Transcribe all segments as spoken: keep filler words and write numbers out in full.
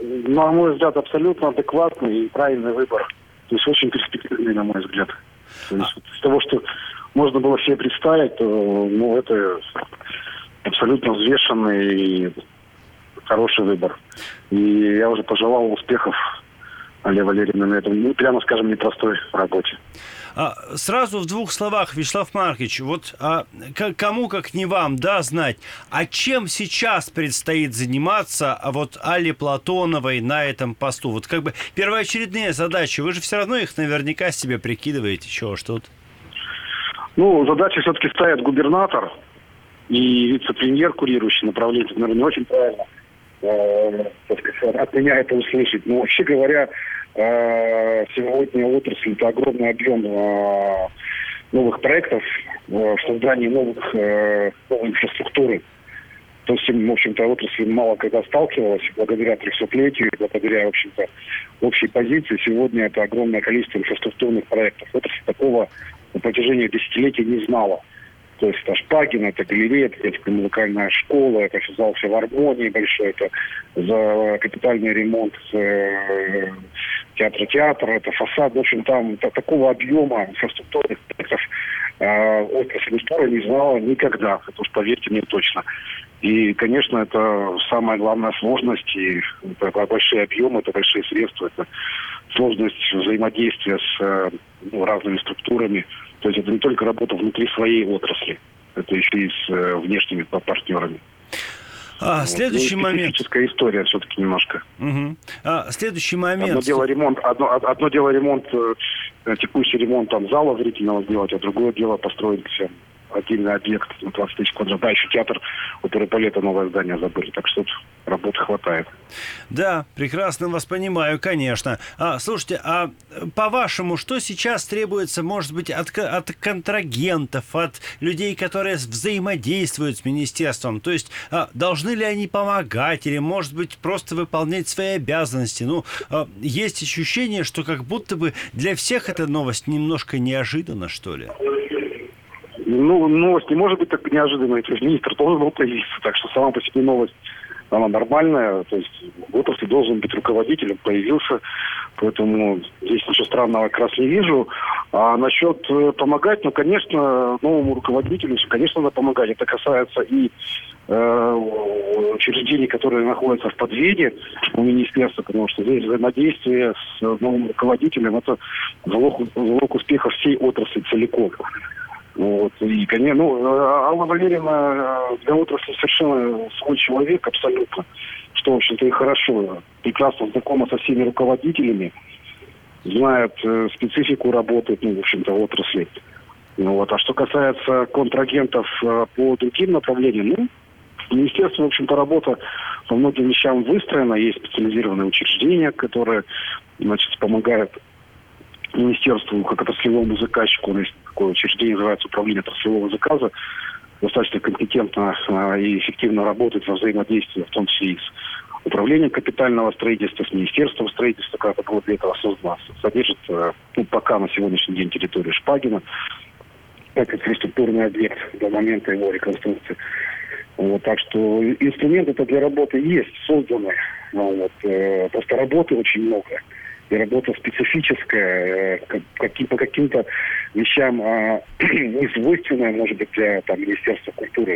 на мой взгляд, абсолютно адекватный и правильный выбор. То есть очень перспективный, на мой взгляд. То есть вот из того, что можно было себе представить, то ну, это абсолютно взвешенный и хороший выбор. И я уже пожелал успехов Алле Валерьевне на этом, ну, прямо скажем, непростой работе. А, сразу в двух словах, Вячеслав Маркович, вот а, к- кому, как не вам, да, знать, а чем сейчас предстоит заниматься а вот Алле Платоновой на этом посту? Вот как бы первоочередные задачи, вы же все равно их наверняка себе прикидываете, чего ж тут? Ну, задачи все-таки ставит губернатор и вице-премьер, курирующий направление. Это, наверное, не очень правильно э, так сказать, от меня это услышать. Но вообще говоря, э, сегодня отрасль — это огромный объем э, новых проектов э, в создании новых, э, новой инфраструктуры. То есть, в общем-то, отрасль мало когда сталкивалась, благодаря трехсотлетию, благодаря, в общем-то, общей позиции. Сегодня это огромное количество инфраструктурных проектов. Отрасль такого на протяжении десятилетий не знала. То есть это Шпагин, это галерея, это детская музыкальная школа, это зал филармонии большой, это за капитальный ремонт э, театра театра, это фасад. В общем, там так, такого объема инфраструктурных проектов э, отрасль культуры не знала никогда. Это уж поверьте мне точно. И, конечно, это самая главная сложность, и это большие объемы, это большие средства, это сложность взаимодействия с ну, разными структурами. То есть это не только работа внутри своей отрасли, это еще и с э, внешними партнерами. А, вот. Следующий ну, момент. Специфическая история все-таки немножко. Угу. А, следующий момент. Одно дело ремонт, одно, одно дело ремонт, э, текущий ремонт там зала зрительного сделать, а другое дело построить отдельный объект на двадцать тысяч квадратов. Да, еще театр оперы и балета, новое здание забыли. Так что тут работы хватает. Да, прекрасно вас понимаю, конечно. А, слушайте, а по-вашему, что сейчас требуется, может быть, от, от контрагентов, от людей, которые взаимодействуют с министерством? То есть, а, должны ли они помогать или, может быть, просто выполнять свои обязанности? Ну, а, есть ощущение, что как будто бы для всех эта новость немножко неожиданна, что ли? Ну, новость не может быть так неожиданной. То есть министр должен был появиться. Так что сама по себе новость, она нормальная. То есть в отрасли должен быть руководителем, появился. Поэтому здесь ничего странного как раз не вижу. А насчет э, помогать, ну, конечно, новому руководителю, конечно, надо помогать. Это касается и э, учреждений, которые находятся в подведе у министерства, потому что здесь взаимодействие с новым руководителем — это залог, залог успеха всей отрасли целиком. Вот. И, конечно, ну, Алла Валерьевна для отрасли совершенно свой человек, абсолютно, что, в общем-то, и хорошо. Прекрасно знакома со всеми руководителями, знает э, специфику работы, ну, в общем-то, отрасли. Ну, вот. А что касается контрагентов э, по другим направлениям, ну, в министерстве, в общем-то, работа по многим вещам выстроена, есть специализированные учреждения, которые, значит, помогают министерству как отраслевому заказчику. Есть такое учреждение, называется Управление отраслевого заказа, достаточно компетентно а, и эффективно работает во взаимодействии, в том числе и с Управлением капитального строительства, с Министерством строительства, как было для этого создано, содержит, ну, пока на сегодняшний день территорию Шпагина, как инфраструктурный объект до момента его реконструкции. Вот, так что инструменты это для работы есть, созданы. Вот, э, просто работы очень много. И работа специфическая, каким, по каким-то вещам а, не свойственная, может быть, для там, Министерства культуры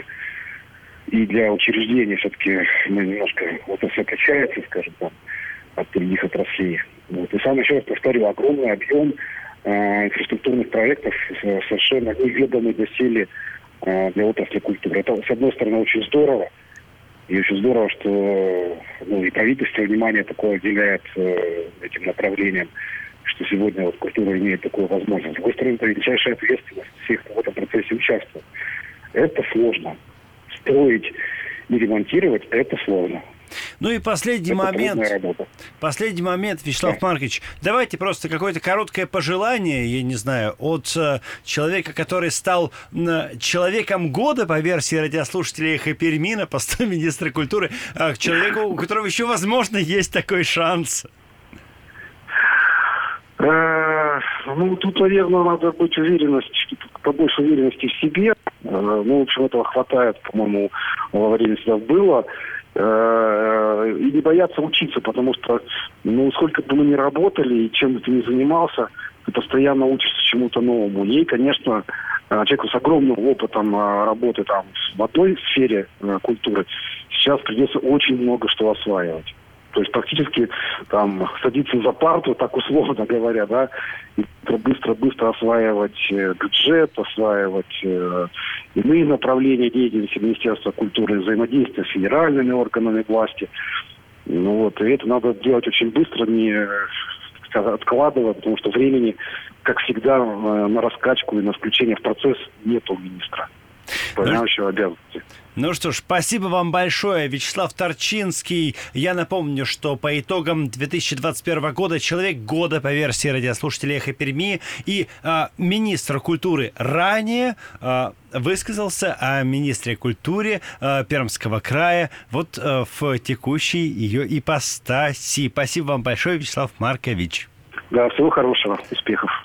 и для учреждений. Все-таки мы немножко отрасль отличается, скажем, там, от других отраслей. Вот. И сам еще раз повторю, огромный объем а, инфраструктурных проектов совершенно неведомый доселе а, для отрасли культуры. Это, с одной стороны, очень здорово. И очень здорово, что ну, и правительство внимание такое уделяет э, этим направлениям, что сегодня вот культура имеет такую возможность. С другой стороны, это величайшая ответственность всех, кто в этом процессе участвует. Это сложно. Строить и ремонтировать – это сложно. Ну и последний это момент. работа. Последний момент, Вячеслав да. Маркович. Давайте просто какое-то короткое пожелание, я не знаю, от э, человека, который стал э, человеком года по версии радиослушателей «Эхо Перми» на посту министра культуры, э, к человеку, у которого еще, возможно, есть такой шанс. Ну, тут, наверное, надо быть уверенностью, побольше уверенности в себе. Ну, в общем, этого хватает, по-моему, во время всегда было. э, и не бояться учиться, потому что, ну, сколько бы мы ни работали и чем бы ты ни занимался, ты постоянно учишься чему-то новому. И, конечно, человеку с огромным опытом работы там в одной сфере культуры сейчас придется очень много что осваивать. То есть практически там садиться за парту, так условно говоря, да, и быстро-быстро осваивать бюджет, осваивать э, иные направления деятельности Министерства культуры, взаимодействия с федеральными органами власти. Ну вот, и это надо делать очень быстро, не откладывая, потому что времени, как всегда, на раскачку и на включение в процесс нет у министра, исполняющего обязанности. Ну что ж, спасибо вам большое, Вячеслав Торчинский. Я напомню, что по итогам две тысячи двадцать первого года человек года по версии радиослушателей «Эхо Перми» и а, министр культуры ранее а, высказался о министре культуры а, Пермского края вот а, в текущей ее ипостаси. Спасибо вам большое, Вячеслав Маркович. Да, всего хорошего, успехов.